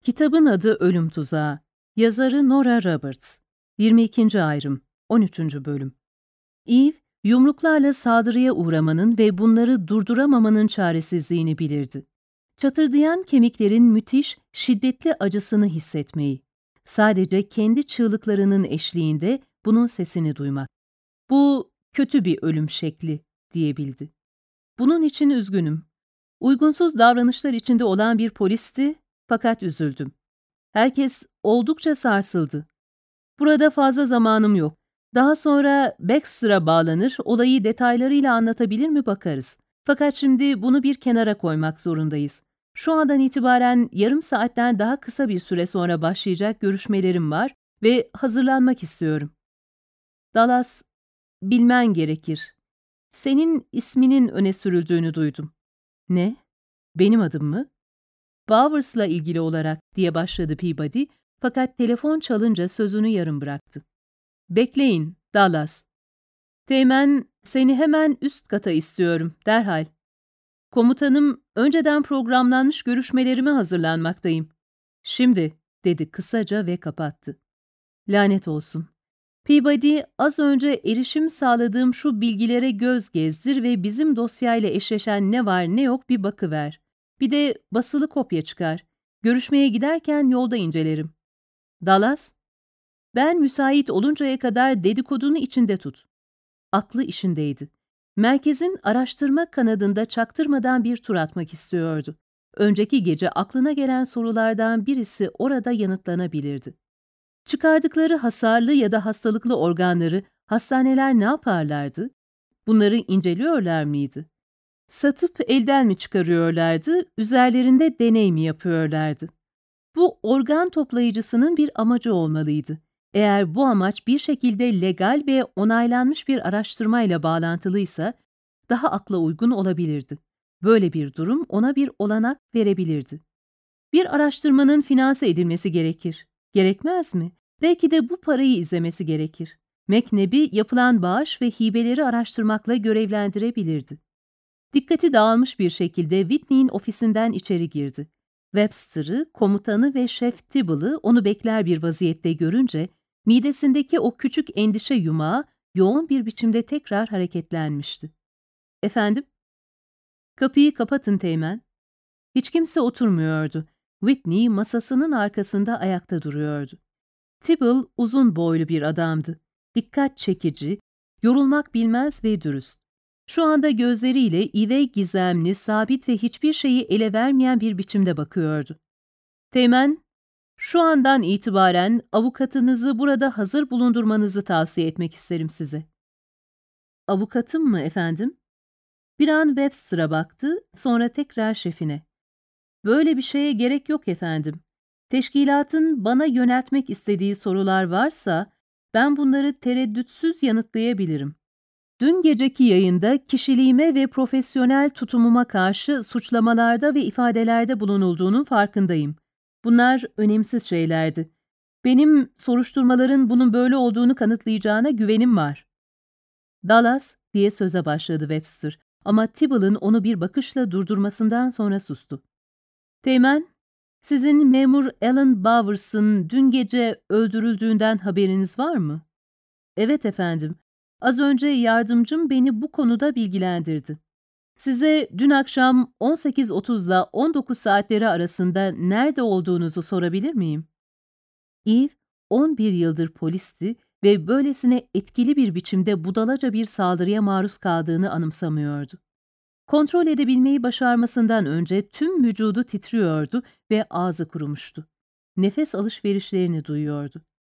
Kitabın adı Ölüm Tuzağı. Yazarı Nora Roberts. 22. ayrım. 13. bölüm. Eve, yumruklarla saldırıya uğramanın ve bunları durduramamanın çaresizliğini bilirdi. Çatırdayan kemiklerin müthiş, şiddetli acısını hissetmeyi. Sadece kendi çığlıklarının eşliğinde bunun sesini duymak. Bu kötü bir ölüm şekli, diyebildi. Bunun için üzgünüm. Uygunsuz davranışlar içinde olan bir polisti, fakat üzüldüm. Herkes oldukça sarsıldı. Burada fazla zamanım yok. Daha sonra Baxter'a bağlanır, olayı detaylarıyla anlatabilir mi bakarız. Fakat şimdi bunu bir kenara koymak zorundayız. Şu andan itibaren yarım saatten daha kısa bir süre sonra başlayacak görüşmelerim var ve hazırlanmak istiyorum. Dallas, bilmen gerekir. Senin isminin öne sürüldüğünü duydum. Ne? Benim adım mı? Bowers'la ilgili olarak diye başladı Peabody, fakat telefon çalınca sözünü yarım bıraktı. Bekleyin, Dallas. Teğmen, seni hemen üst kata istiyorum, derhal. Komutanım, önceden programlanmış görüşmelerime hazırlanmaktayım. Şimdi, dedi kısaca ve kapattı. Lanet olsun. Peabody, az önce erişim sağladığım şu bilgilere göz gezdir ve bizim dosyayla eşleşen ne var ne yok bir bakıver. Bir de basılı kopya çıkar. Görüşmeye giderken yolda incelerim. Dallas, ben müsait oluncaya kadar dedikodunu içinde tut. Aklı işindeydi. Merkezin araştırma kanadında çaktırmadan bir tur atmak istiyordu. Önceki gece aklına gelen sorulardan birisi orada yanıtlanabilirdi. Çıkardıkları hasarlı ya da hastalıklı organları hastaneler ne yaparlardı? Bunları inceliyorlar mıydı? Satıp elden mi çıkarıyorlardı, üzerlerinde deney mi yapıyorlardı? Bu organ toplayıcısının bir amacı olmalıydı. Eğer bu amaç bir şekilde legal ve onaylanmış bir araştırmayla bağlantılıysa, daha akla uygun olabilirdi. Böyle bir durum ona bir olanak verebilirdi. Bir araştırmanın finanse edilmesi gerekir. Gerekmez mi? Belki de bu parayı izlemesi gerekir. McNabb'i yapılan bağış ve hibeleri araştırmakla görevlendirebilirdi. Dikkati dağılmış bir şekilde Whitney'in ofisinden içeri girdi. Webster'ı, komutanı ve Şef Tibble'ı onu bekler bir vaziyette görünce, midesindeki o küçük endişe yumağı yoğun bir biçimde tekrar hareketlenmişti. Efendim? Kapıyı kapatın Teğmen. Hiç kimse oturmuyordu. Whitney masasının arkasında ayakta duruyordu. Tibble uzun boylu bir adamdı. Dikkat çekici, yorulmak bilmez ve dürüst. Şu anda gözleriyle Eve gizemli, sabit ve hiçbir şeyi ele vermeyen bir biçimde bakıyordu. Teğmen, şu andan itibaren avukatınızı burada hazır bulundurmanızı tavsiye etmek isterim size. Avukatım mı efendim? Bir an Webster'a baktı, sonra tekrar şefine. Böyle bir şeye gerek yok efendim. Teşkilatın bana yöneltmek istediği sorular varsa, ben bunları tereddütsüz yanıtlayabilirim. Dün geceki yayında kişiliğime ve profesyonel tutumuma karşı suçlamalarda ve ifadelerde bulunulduğunun farkındayım. Bunlar önemsiz şeylerdi. Benim soruşturmaların bunun böyle olduğunu kanıtlayacağına güvenim var. Dallas, diye söze başladı Webster ama Tibble'ın onu bir bakışla durdurmasından sonra sustu. Teğmen, sizin memur Alan Bowers'ın dün gece öldürüldüğünden haberiniz var mı? Evet efendim. Az önce yardımcım beni bu konuda bilgilendirdi. Size dün akşam 18:30 ile 19 saatleri arasında nerede olduğunuzu sorabilir miyim? Eve, 11 yıldır polisti ve böylesine etkili bir biçimde budalaca bir saldırıya maruz kaldığını anımsamıyordu. Kontrol edebilmeyi başarmasından önce tüm vücudu titriyordu ve ağzı kurumuştu. Nefes alışverişlerini duyuyordu.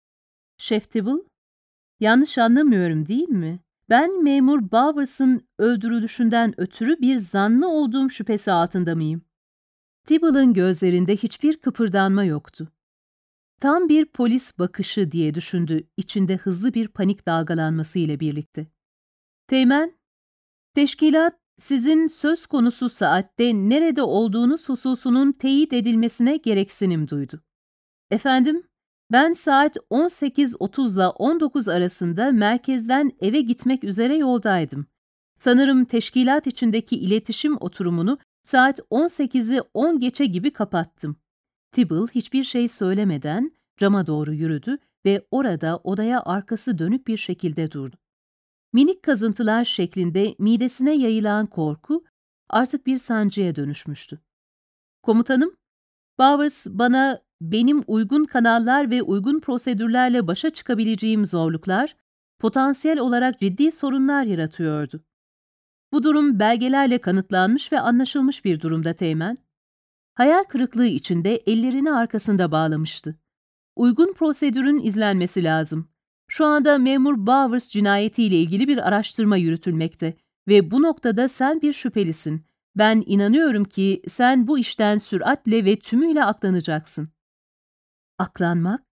Şef Tibble, yanlış anlamıyorum değil mi? Ben memur Bowers'ın öldürülüşünden ötürü bir zanlı olduğum şüphesi altında mıyım? Tibble'ın gözlerinde hiçbir kıpırdanma yoktu. Tam bir polis bakışı diye düşündü, içinde hızlı bir panik dalgalanması ile birlikte. Teğmen, teşkilat sizin söz konusu saatte nerede olduğunuz hususunun teyit edilmesine gereksinim duydu. Efendim, ben saat 18:30 ile 19 arasında merkezden eve gitmek üzere yoldaydım. Sanırım teşkilat içindeki iletişim oturumunu saat 18'i 10 geçe gibi kapattım. Tibble hiçbir şey söylemeden cama doğru yürüdü ve orada odaya arkası dönük bir şekilde durdu. Minik kazıntılar şeklinde midesine yayılan korku artık bir sancıya dönüşmüştü. "Komutanım, Bowers bana benim uygun kanallar ve uygun prosedürlerle başa çıkabileceğim zorluklar, potansiyel olarak ciddi sorunlar yaratıyordu. Bu durum belgelerle kanıtlanmış ve anlaşılmış bir durumda Teğmen." Hayal kırıklığı içinde ellerini arkasında bağlamıştı. "Uygun prosedürün izlenmesi lazım. Şu anda memur Bowers cinayetiyle ilgili bir araştırma yürütülmekte ve bu noktada sen bir şüphelisin. Ben inanıyorum ki sen bu işten süratle ve tümüyle aklanacaksın." Aklanmak?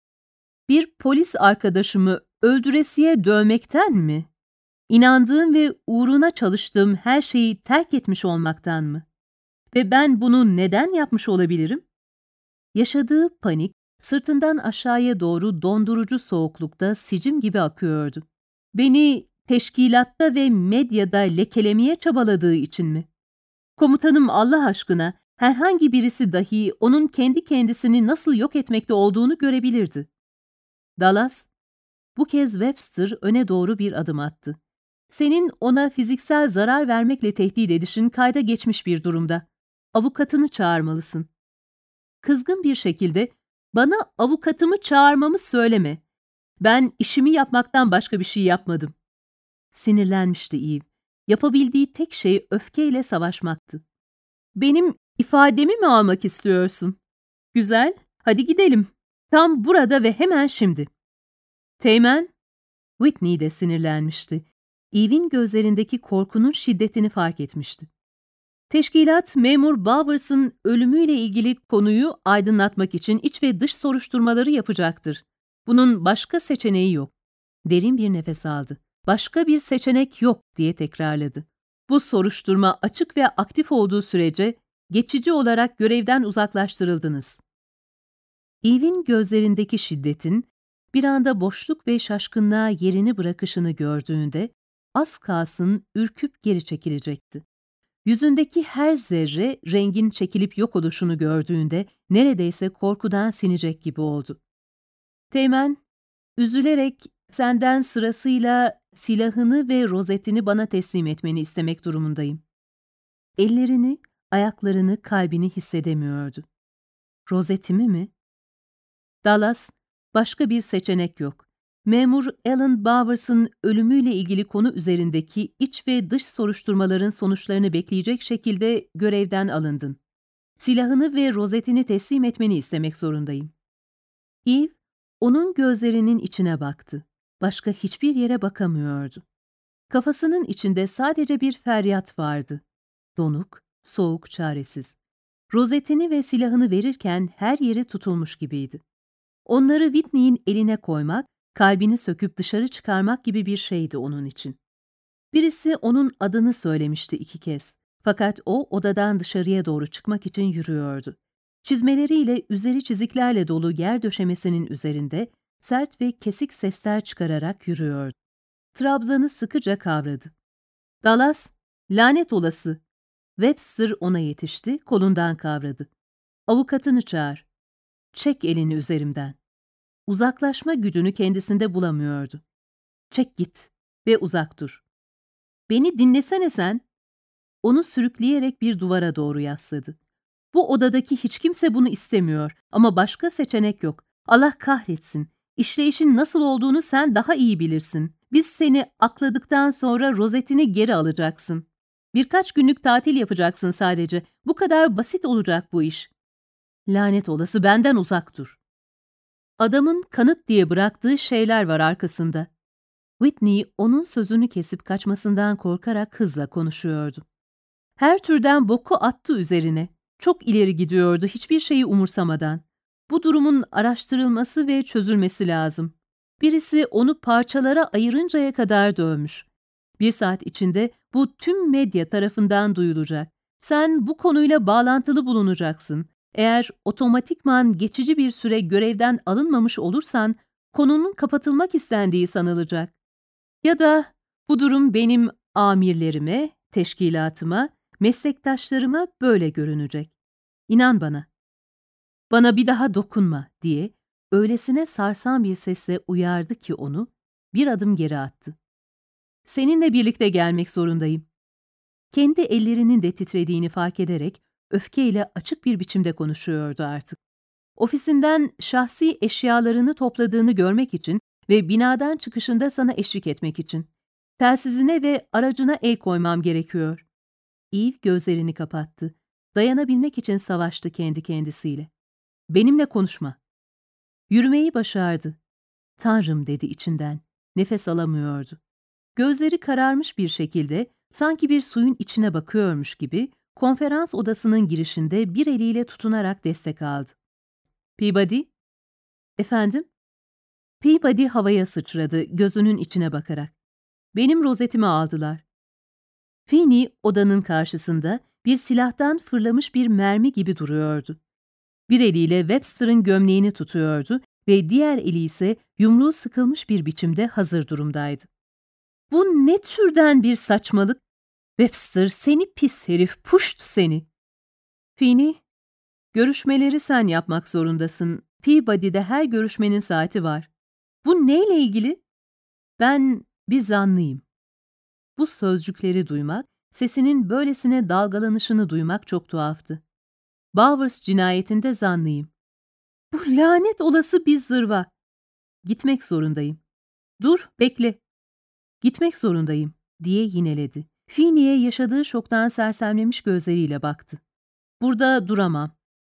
Bir polis arkadaşımı öldüresiye dövmekten mi? İnandığım ve uğruna çalıştığım her şeyi terk etmiş olmaktan mı? Ve ben bunu neden yapmış olabilirim? Yaşadığı panik, sırtından aşağıya doğru dondurucu soğuklukta sicim gibi akıyordu. Beni teşkilatta ve medyada lekelemeye çabaladığı için mi? Komutanım, Allah aşkına, herhangi birisi dahi onun kendi kendisini nasıl yok etmekte olduğunu görebilirdi. Dallas, bu kez Webster öne doğru bir adım attı. "Senin ona fiziksel zarar vermekle tehdit edişin kayda geçmiş bir durumda. Avukatını çağırmalısın." Kızgın bir şekilde, "Bana avukatımı çağırmamı söyleme. Ben işimi yapmaktan başka bir şey yapmadım." Sinirlenmişti Eve. Yapabildiği tek şey öfkeyle savaşmaktı. "Benim ifademi mi almak istiyorsun? Güzel, hadi gidelim. Tam burada ve hemen şimdi." "Teğmen." Whitney de sinirlenmişti. Eve'in gözlerindeki korkunun şiddetini fark etmişti. Teşkilat, memur Bowers'ın ölümüyle ilgili konuyu aydınlatmak için iç ve dış soruşturmaları yapacaktır. Bunun başka seçeneği yok. Derin bir nefes aldı. "Başka bir seçenek yok," diye tekrarladı. "Bu soruşturma açık ve aktif olduğu sürece geçici olarak görevden uzaklaştırıldınız." Eve'in gözlerindeki şiddetin bir anda boşluk ve şaşkınlığa yerini bırakışını gördüğünde az kalsın ürküp geri çekilecekti. Yüzündeki her zerre rengin çekilip yok oluşunu gördüğünde neredeyse korkudan sinecek gibi oldu. "Teğmen, üzülerek senden sırasıyla silahını ve rozetini bana teslim etmeni istemek durumundayım." Ellerini, ayaklarını, kalbini hissedemiyordu. "Rozetimi mi?" "Dallas, başka bir seçenek yok. Memur Alan Bowers'ın ölümüyle ilgili konu üzerindeki iç ve dış soruşturmaların sonuçlarını bekleyecek şekilde görevden alındın. Silahını ve rozetini teslim etmeni istemek zorundayım." Eve, onun gözlerinin içine baktı. Başka hiçbir yere bakamıyordu. Kafasının içinde sadece bir feryat vardı. Donuk, soğuk, çaresiz. Rozetini ve silahını verirken her yeri tutulmuş gibiydi. Onları Whitney'in eline koymak, kalbini söküp dışarı çıkarmak gibi bir şeydi onun için. Birisi onun adını söylemişti 2 kez. Fakat o odadan dışarıya doğru çıkmak için yürüyordu. Çizmeleriyle üzeri çiziklerle dolu yer döşemesinin üzerinde sert ve kesik sesler çıkararak yürüyordu. Trabzanı sıkıca kavradı. "Dallas, lanet olası!" Webster ona yetişti, kolundan kavradı. "Avukatını çağır. Çek elini üzerimden." Uzaklaşma gücünü kendisinde bulamıyordu. "Çek git ve uzak dur." "Beni dinlesene sen." Onu sürükleyerek bir duvara doğru yasladı. "Bu odadaki hiç kimse bunu istemiyor ama başka seçenek yok. Allah kahretsin. İşleyişin nasıl olduğunu sen daha iyi bilirsin. Biz seni akladıktan sonra rozetini geri alacaksın. Birkaç günlük tatil yapacaksın sadece. Bu kadar basit olacak bu iş. Lanet olası, benden uzak dur." Adamın kanıt diye bıraktığı şeyler var arkasında. Whitney onun sözünü kesip kaçmasından korkarak hızla konuşuyordu. Her türden boku attı üzerine. Çok ileri gidiyordu hiçbir şeyi umursamadan. Bu durumun araştırılması ve çözülmesi lazım. Birisi onu parçalara ayırıncaya kadar dövmüş. 1 saat içinde bu tüm medya tarafından duyulacak. Sen bu konuyla bağlantılı bulunacaksın. Eğer otomatikman geçici bir süre görevden alınmamış olursan, konunun kapatılmak istendiği sanılacak. Ya da bu durum benim amirlerime, teşkilatıma, meslektaşlarıma böyle görünecek. İnan bana. Bana bir daha dokunma diye öylesine sarsan bir sesle uyardı ki onu bir adım geri attı. Seninle birlikte gelmek zorundayım. Kendi ellerinin de titrediğini fark ederek öfkeyle açık bir biçimde konuşuyordu artık. Ofisinden şahsi eşyalarını topladığını görmek için ve binadan çıkışında sana eşlik etmek için. Telsizine ve aracına el koymam gerekiyor. Eve gözlerini kapattı. Dayanabilmek için savaştı kendi kendisiyle. Benimle konuşma. Yürümeyi başardı. Tanrım dedi içinden. Nefes alamıyordu. Gözleri kararmış bir şekilde sanki bir suyun içine bakıyormuş gibi konferans odasının girişinde bir eliyle tutunarak destek aldı. Peabody? Efendim? Peabody havaya sıçradı gözünün içine bakarak. Benim rozetimi aldılar. Finney odanın karşısında bir silahtan fırlamış bir mermi gibi duruyordu. Bir eliyle Webster'ın gömleğini tutuyordu ve diğer eli ise yumruğu sıkılmış bir biçimde hazır durumdaydı. Bu ne türden bir saçmalık? Webster, seni pis herif, puşt seni. Finney, görüşmeleri sen yapmak zorundasın. Peabody'de her görüşmenin saati var. Bu neyle ilgili? Ben bir zanlıyım. Bu sözcükleri duymak, sesinin böylesine dalgalanışını duymak çok tuhaftı. Bowers cinayetinde zanlıyım. Bu lanet olası bir zırva. Gitmek zorundayım. Dur, bekle. Gitmek zorundayım, diye yineledi. Finney'e yaşadığı şoktan sersemlemiş gözleriyle baktı. Burada duramam.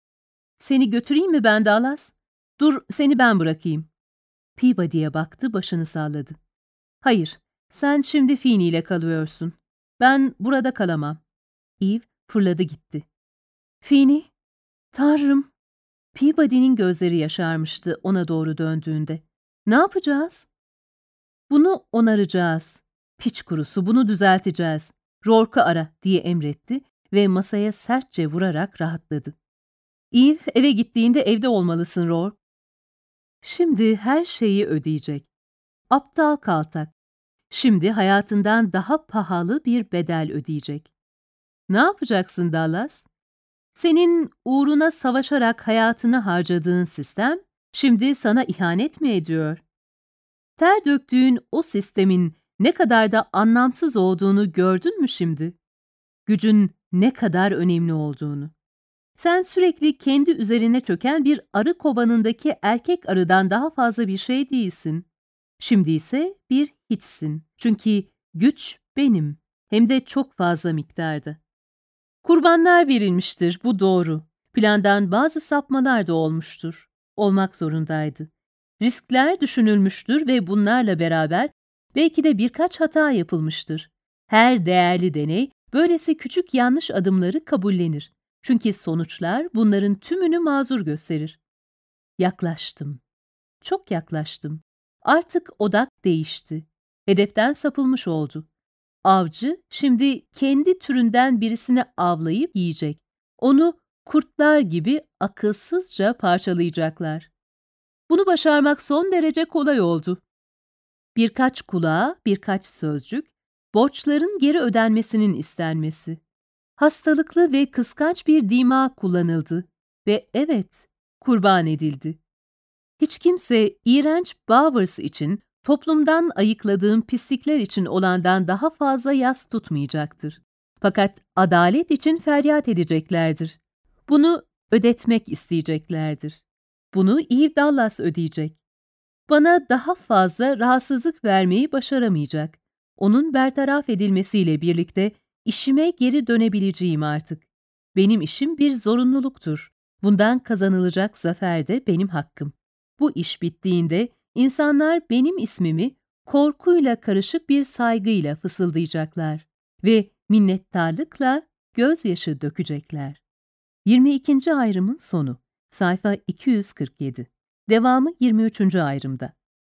Seni götüreyim mi ben Dallas? Dur, seni ben bırakayım. Peabody'ye baktı, başını salladı. Hayır, sen şimdi Finney ile kalıyorsun. Ben burada kalamam. Eve fırladı gitti. Finney, Tanrım. Peabody'nin gözleri yaşarmıştı ona doğru döndüğünde. Ne yapacağız? Bunu onaracağız. Piç kurusu, bunu düzelteceğiz. Rourke'u ara diye emretti ve masaya sertçe vurarak rahatladı. Eve eve gittiğinde evde olmalısın Rourke. Şimdi her şeyi ödeyecek. Aptal kaltak. Şimdi hayatından daha pahalı bir bedel ödeyecek. Ne yapacaksın Dallas? Senin uğruna savaşarak hayatını harcadığın sistem şimdi sana ihanet mi ediyor? Ter döktüğün o sistemin ne kadar da anlamsız olduğunu gördün mü şimdi? Gücün ne kadar önemli olduğunu. Sen sürekli kendi üzerine çöken bir arı kovanındaki erkek arıdan daha fazla bir şey değilsin. Şimdi ise bir hiçsin. Çünkü güç benim. Hem de çok fazla miktarda. Kurbanlar verilmiştir, bu doğru. Plandan bazı sapmalar da olmuştur. Olmak zorundaydı. Riskler düşünülmüştür ve bunlarla beraber belki de birkaç hata yapılmıştır. Her değerli deney böylesi küçük yanlış adımları kabullenir. Çünkü sonuçlar bunların tümünü mazur gösterir. Yaklaştım. Çok yaklaştım. Artık odak değişti. Hedeften sapılmış oldu. Avcı şimdi kendi türünden birisini avlayıp yiyecek. Onu kurtlar gibi akılsızca parçalayacaklar. Bunu başarmak son derece kolay oldu. Birkaç kulağa, birkaç sözcük, borçların geri ödenmesinin istenmesi. Hastalıklı ve kıskanç bir dima kullanıldı ve evet, kurban edildi. Hiç kimse iğrenç Bowers için toplumdan ayıkladığım pislikler için olandan daha fazla yas tutmayacaktır. Fakat adalet için feryat edeceklerdir. Bunu ödetmek isteyeceklerdir. Bunu Eve Dallas ödeyecek. Bana daha fazla rahatsızlık vermeyi başaramayacak. Onun bertaraf edilmesiyle birlikte işime geri dönebileceğim artık. Benim işim bir zorunluluktur. Bundan kazanılacak zafer de benim hakkım. Bu iş bittiğinde insanlar benim ismimi korkuyla karışık bir saygıyla fısıldayacaklar ve minnettarlıkla gözyaşı dökecekler. 22. ayrımın sonu. Sayfa 247. Devamı 23. ayrımda.